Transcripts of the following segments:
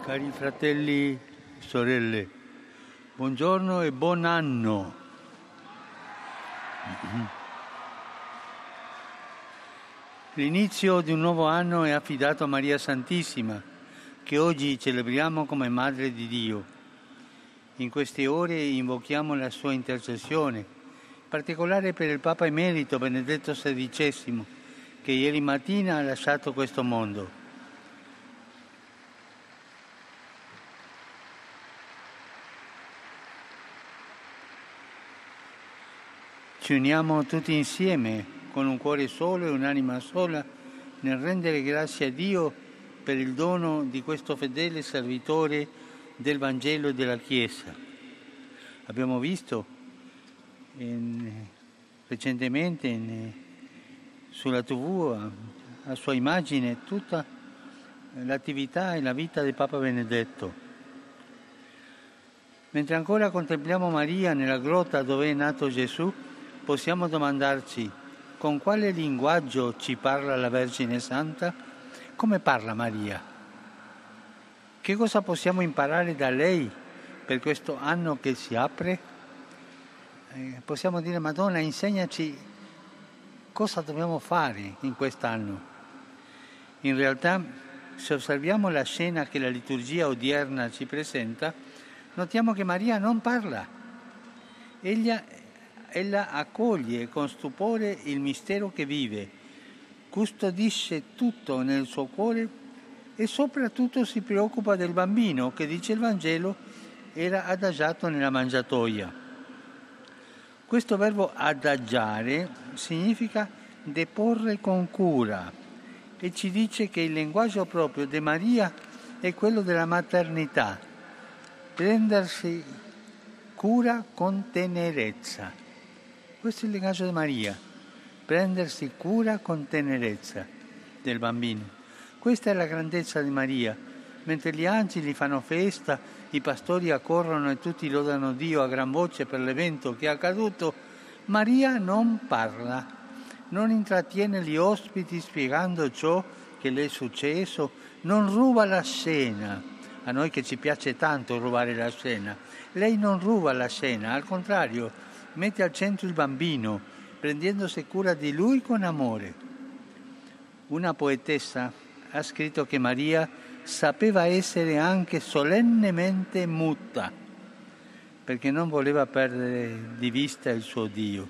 Cari fratelli e sorelle, buongiorno e buon anno. L'inizio di un nuovo anno è affidato a Maria Santissima, che oggi celebriamo come Madre di Dio. In queste ore invochiamo la sua intercessione, in particolare per il Papa Emerito Benedetto XVI, che ieri mattina ha lasciato questo mondo. Ci uniamo tutti insieme, con un cuore solo e un'anima sola, nel rendere grazie a Dio per il dono di questo fedele servitore del Vangelo e della Chiesa. Abbiamo visto recentemente sulla TV, a sua immagine, tutta l'attività e la vita del Papa Benedetto. Mentre ancora contempliamo Maria nella grotta dove è nato Gesù, possiamo domandarci con quale linguaggio ci parla la Vergine Santa? Come parla Maria? Che cosa possiamo imparare da lei per questo anno che si apre? Possiamo dire: Madonna, insegnaci cosa dobbiamo fare in quest'anno. In realtà, se osserviamo la scena che la liturgia odierna ci presenta, notiamo che Maria non parla. Ella accoglie con stupore il mistero che vive, custodisce tutto nel suo cuore e soprattutto si preoccupa del bambino che, dice il Vangelo, era adagiato nella mangiatoia. Questo verbo adagiare significa deporre con cura e ci dice che il linguaggio proprio di Maria è quello della maternità, prendersi cura con tenerezza. Questo è il linguaggio di Maria, prendersi cura con tenerezza del bambino. Questa è la grandezza di Maria. Mentre gli angeli fanno festa, i pastori accorrono e tutti lodano Dio a gran voce per l'evento che è accaduto, Maria non parla, non intrattiene gli ospiti spiegando ciò che le è successo, non ruba la scena. A noi che ci piace tanto rubare la scena. Lei non ruba la scena, al contrario, mette al centro il bambino, prendendosi cura di lui con amore. Una poetessa ha scritto che Maria sapeva essere anche solennemente muta, perché non voleva perdere di vista il suo Dio.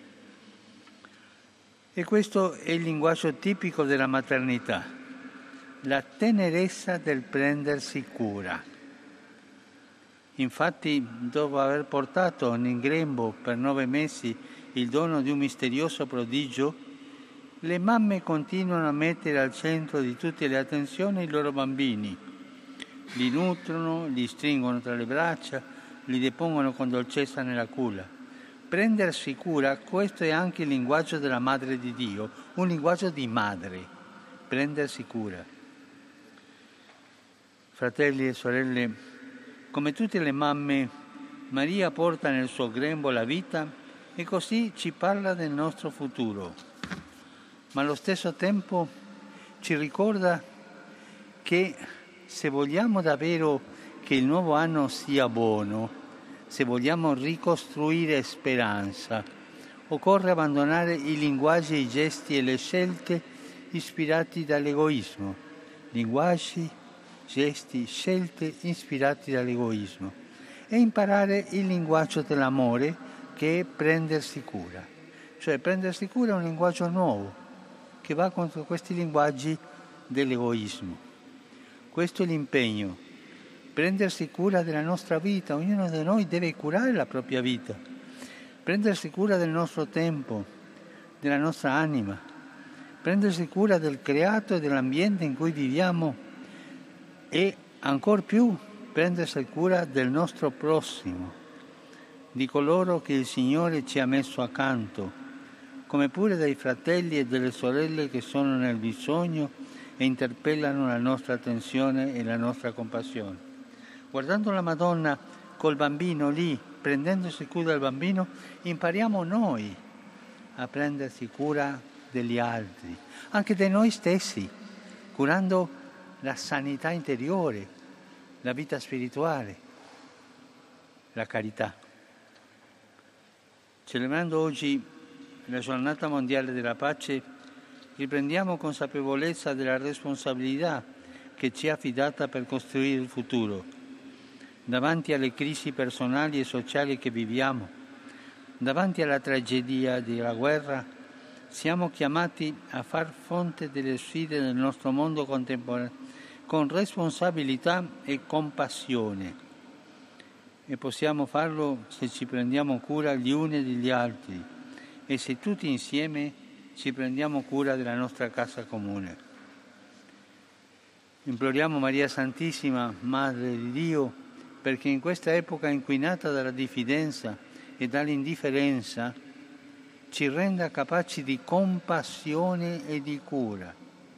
E questo è il linguaggio tipico della maternità, la tenerezza del prendersi cura. Infatti, dopo aver portato in grembo per 9 mesi il dono di un misterioso prodigio, le mamme continuano a mettere al centro di tutte le attenzioni i loro bambini. Li nutrono, li stringono tra le braccia, li depongono con dolcezza nella culla. Prendersi cura, questo è anche il linguaggio della Madre di Dio, un linguaggio di madre, prendersi cura. Fratelli e sorelle, come tutte le mamme, Maria porta nel suo grembo la vita e così ci parla del nostro futuro. Ma allo stesso tempo ci ricorda che se vogliamo davvero che il nuovo anno sia buono, se vogliamo ricostruire speranza, occorre abbandonare i linguaggi, i gesti e le scelte ispirati dall'egoismo. Linguaggi, gesti, scelte ispirati dall'egoismo e imparare il linguaggio dell'amore che è prendersi cura. Cioè prendersi cura è un linguaggio nuovo che va contro questi linguaggi dell'egoismo. Questo è l'impegno, prendersi cura della nostra vita. Ognuno di noi deve curare la propria vita, prendersi cura del nostro tempo, della nostra anima, prendersi cura del creato e dell'ambiente in cui viviamo e ancor più prendersi cura del nostro prossimo, di coloro che il Signore ci ha messo accanto, come pure dei fratelli e delle sorelle che sono nel bisogno e interpellano la nostra attenzione e la nostra compassione. Guardando la Madonna col bambino lì, prendendosi cura del bambino, impariamo noi a prendersi cura degli altri, anche di noi stessi, curando la sanità interiore, la vita spirituale, la carità. Celebrando oggi la Giornata Mondiale della Pace, riprendiamo consapevolezza della responsabilità che ci è affidata per costruire il futuro. Davanti alle crisi personali e sociali che viviamo, davanti alla tragedia della guerra, siamo chiamati a far fronte delle sfide del nostro mondo contemporaneo con responsabilità e compassione. E possiamo farlo se ci prendiamo cura gli uni degli altri e se tutti insieme ci prendiamo cura della nostra casa comune. Imploriamo Maria Santissima, Madre di Dio, perché in questa epoca inquinata dalla diffidenza e dall'indifferenza ci renda capaci di compassione e di cura,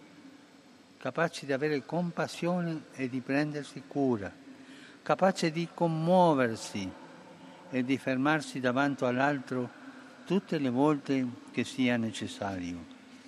capaci di avere compassione e di prendersi cura, capace di commuoversi e di fermarsi davanti all'altro tutte le volte che sia necessario.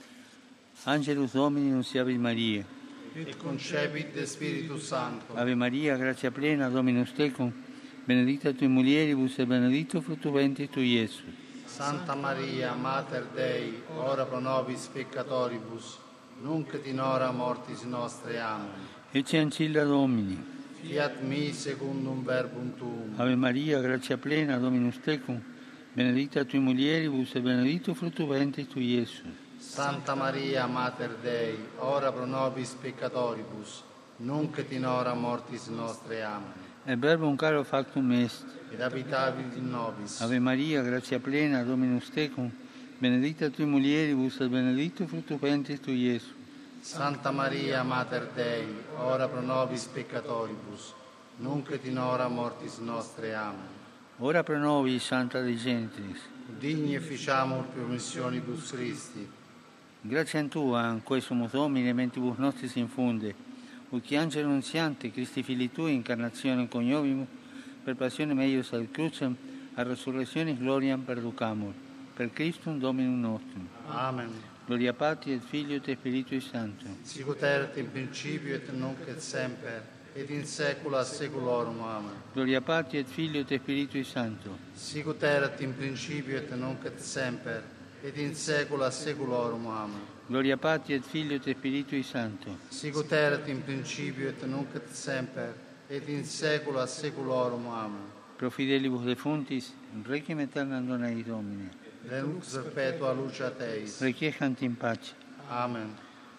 Angelus Domini nunciavit Mariae. Et concepit de Spiritus Sancto. Ave Maria, gratia plena, Dominus tecum, benedicta tui mulieribus e benedictus fructus ventris tui, Iesus. Santa Maria, Mater Dei, ora pro nobis peccatoribus, nunc et in hora mortis nostre. Amen. Ecce ancilla Domini. Fiat mi secundum verbum tuum. Ave Maria, gratia plena, Dominus tecum, benedicta tui mulieribus e benedictus fructus ventris tui, Iesus. Santa Maria, Mater Dei, ora pro nobis peccatoribus, nunc et in hora mortis nostre. Amen. Et verbum caro factum est. Ed abitavit in nobis. Ave Maria, gratia plena, Dominus tecum, benedicta tui mulieribus et benedictus fructus ventris tui, Iesus. Santa Maria, Mater Dei, ora pro nobis peccatoribus, nunc et in hora mortis nostre. Amen. Ora pro nobis, Santa Dei Gentris. Digni efficiamur promissionibus Christi. Grazie a Tua, quesumus Domine, mentibus nostris infunde, ut angelo nunziante, Christi Fili Tui, incarnazione coniovimus, per passione meius ad crucem, a resurrectionis gloriam perducamur. Per Christum Dominum nostrum. Amen. Gloria Patri et Filio et Spiritui Sancto. Sicut erat in principio et nunc et semper, et in saecula saeculorum. Amen. Gloria Patri et Filio et Spiritui Sancto. Sicut erat in principio et nunc et semper, et in saecula saeculorum. Amen. Gloria Patri et Filio et Spiritui Sancto. Sicut erat in principio et nunc et semper, et in saecula saeculorum. Amen. Pro fidelibus defuntis, requiem aeternam dona eis Domine. Lux perpetua luce Teis. Requiescant in pace. Amen.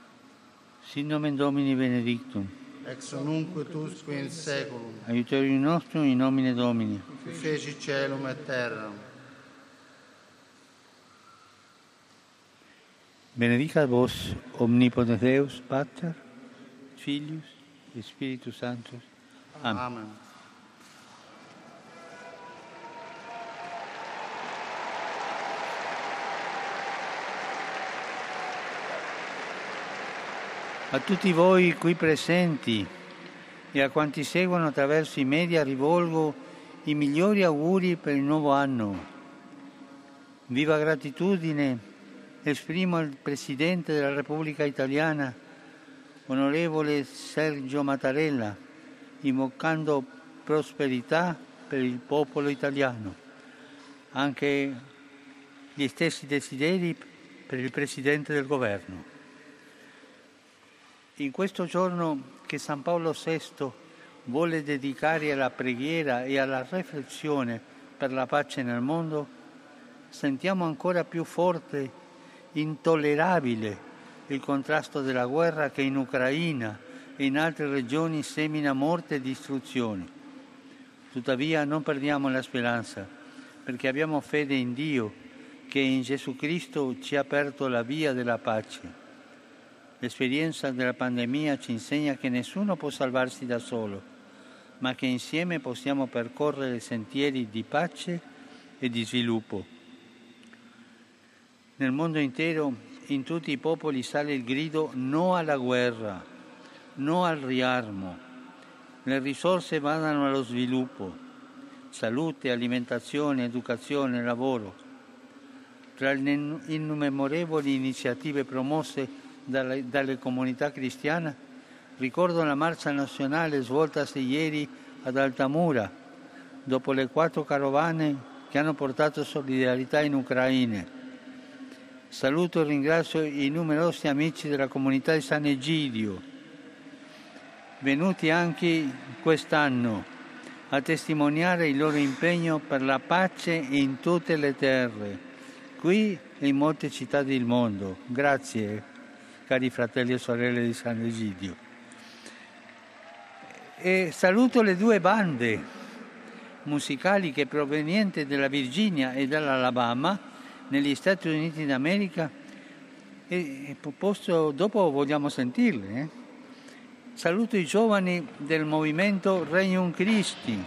Sin nomen Domini benedictum. Ex nunc et usque in saeculum. Aiutorium nostrum in nomine Domini. Qui feci caelum et terram. Benedicat vos omnipotens Deus, Pater, Filius et Spiritus Sanctus. Amen. Amen. A tutti voi qui presenti e a quanti seguono attraverso i media rivolgo i migliori auguri per il nuovo anno. Viva gratitudine esprimo al Presidente della Repubblica Italiana, onorevole Sergio Mattarella, invocando prosperità per il popolo italiano. Anche gli stessi desideri per il Presidente del Governo. In questo giorno che San Paolo VI vuole dedicare alla preghiera e alla riflessione per la pace nel mondo, sentiamo ancora più forte, intollerabile, il contrasto della guerra che in Ucraina e in altre regioni semina morte e distruzione. Tuttavia non perdiamo la speranza, perché abbiamo fede in Dio, che in Gesù Cristo ci ha aperto la via della pace. L'esperienza della pandemia ci insegna che nessuno può salvarsi da solo, ma che insieme possiamo percorrere sentieri di pace e di sviluppo. Nel mondo intero, in tutti i popoli sale il grido no alla guerra, no al riarmo. Le risorse vadano allo sviluppo, salute, alimentazione, educazione, lavoro. Tra le innumerevoli iniziative promosse dalle comunità cristiane, Ricordo la marcia nazionale svoltasi ieri ad Altamura, dopo le 4 carovane che hanno portato solidarietà in Ucraina. Saluto e ringrazio i numerosi amici della comunità di San Egidio, venuti anche quest'anno a testimoniare il loro impegno per la pace in tutte le terre, qui e in molte città del mondo. Grazie, cari fratelli e sorelle di San Egidio. E saluto le 2 bande musicali che provenienti dalla Virginia e dall'Alabama, negli Stati Uniti d'America, e dopo vogliamo sentirle. Saluto i giovani del movimento Regnum Christi.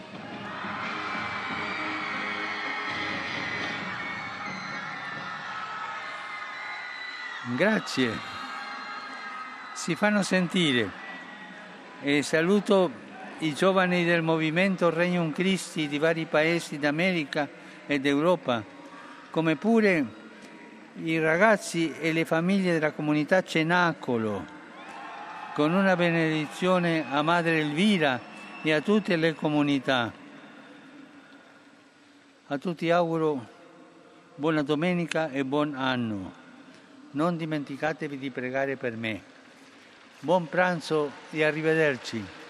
Grazie, si fanno sentire. E saluto i giovani del movimento Regnum Christi di vari paesi d'America ed Europa, come pure i ragazzi e le famiglie della comunità Cenacolo, con una benedizione a Madre Elvira e a tutte le comunità. A tutti auguro buona domenica e buon anno. Non dimenticatevi di pregare per me. Buon pranzo e arrivederci.